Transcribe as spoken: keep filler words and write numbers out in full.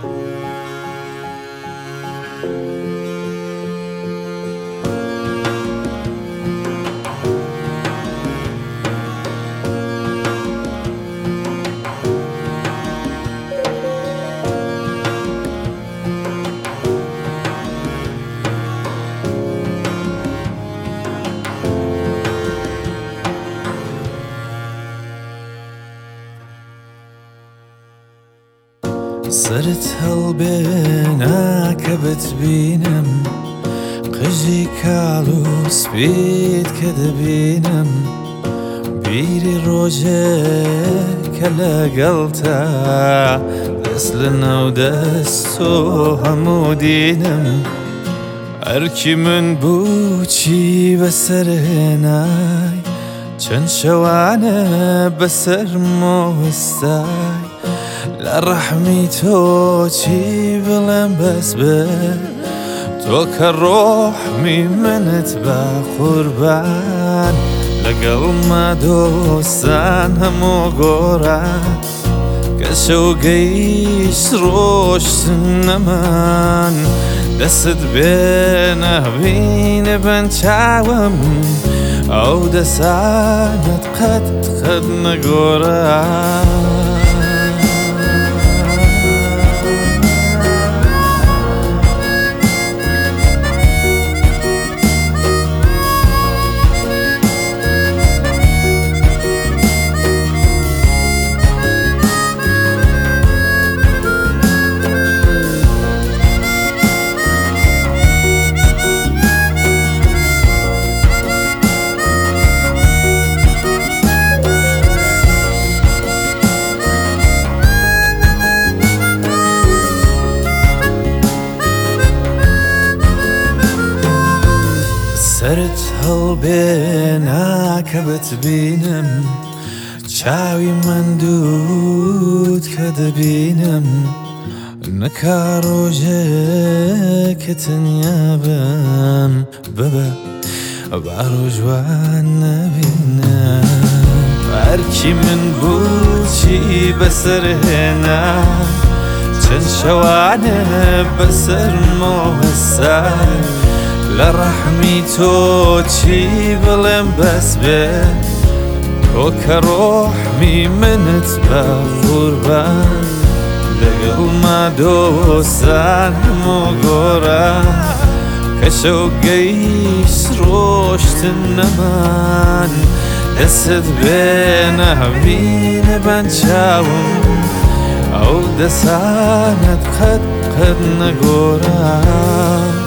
سرت هەڵبێناکە بتبینم قژی کاڵ و سپید کە دەبینم بیری ڕۆژێکە لەگەڵتا دەست لە ناو دەست و هەموو دینم ئەرکی من بووچی بەسەر هێنای چەند شەوانە بەسەر مۆستای لە ڕەحمی تۆ چی بڵێم بەس بێ تۆ کە ڕۆحمی منت بە قوربان لەگەڵما دۆستان هەموو گۆڕان کە شەو گەیشت ڕۆشتن نەمان دەست بێ نەبینە بەن چاوم ئەو دەسانت قەت قەت نەگۆڕان سرت هەڵبێناکە بتبینم چاوی من دوود کە دەبینم نەکا ڕۆژێکە تەنیا بم ببە با ڕۆژوان نەبینم ئەرکی من بووچی بەسەر هێنا چەند شەوانە بەسەر مۆهەسای لە ڕەحمی تۆ چی بڵێم بەس بێ تۆ کە ڕۆحمی منت بە قوربان لەگەڵما دۆستان هەموو گۆڕان کە شەو گەیشت ڕۆشتن نەمان دەست بێ نەبینە بەن چاوم ئەو دەسانت قەت قەت نەگۆڕان